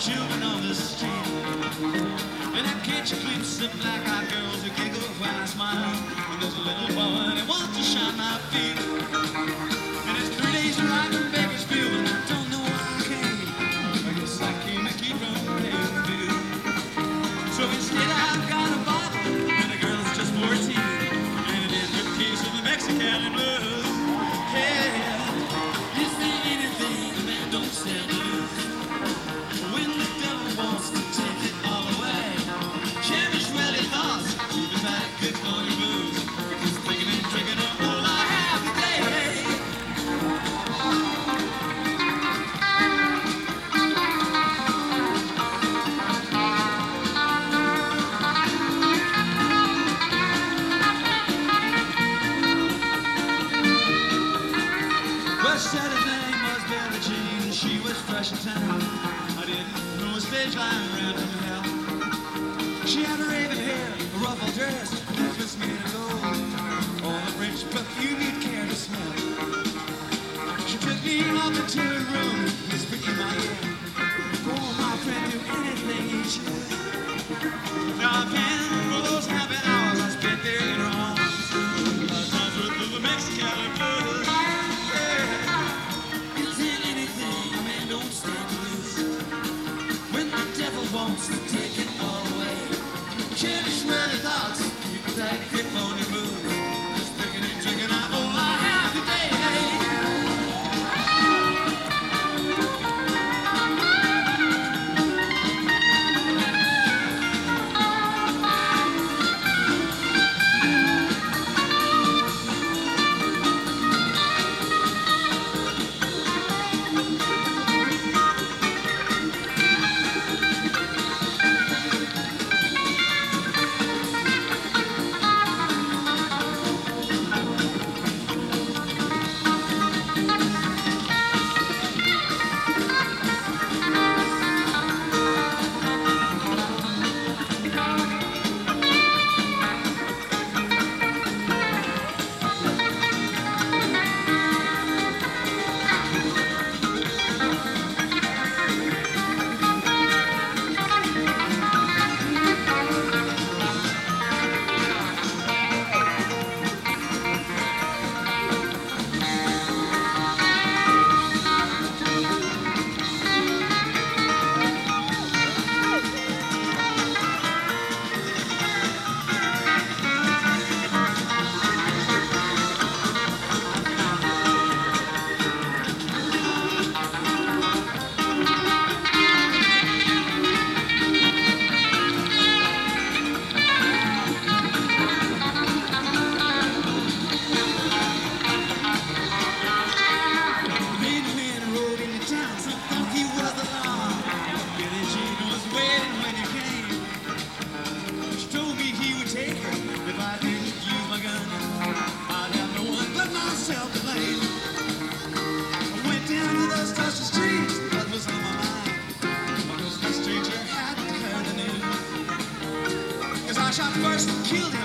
children on the street. And I catch a glimpse of black-eyed girls who giggle when I smile. And there's a little boy that wants to shine my feet. And it's 3 days ride from Bakersfield, and I don't know why I came. I guess I came to keep from paying the bill. So instead I've got a bottle, and the girl is just 14. And it is a case of the Mexican blues. Yeah, is there anything a man don't stand to lose? When the devil wants to take it all away, cherish really thoughts, keep it back, good for your blues. Because thinking and drinking are all I have today. Well, she said her name was Billie Jean, she was fresh in town. I didn't know a stage line ran from hell. She had raven hair, a ruffled dress, necklace made of gold, all the French perfume you'd care to smell. She took me off into her room, whispered in my ear, "Oh, my friend, do anything you choose." Now I've been for those happy hours I spent there in her arms. Times with the Mexican blues. Yeah. Is there anything a man don't stand to lose? When the devil wants to take it all away, cherish really thoughts, keep that grip on your blues. Just picking and drinking out all I have today. First killed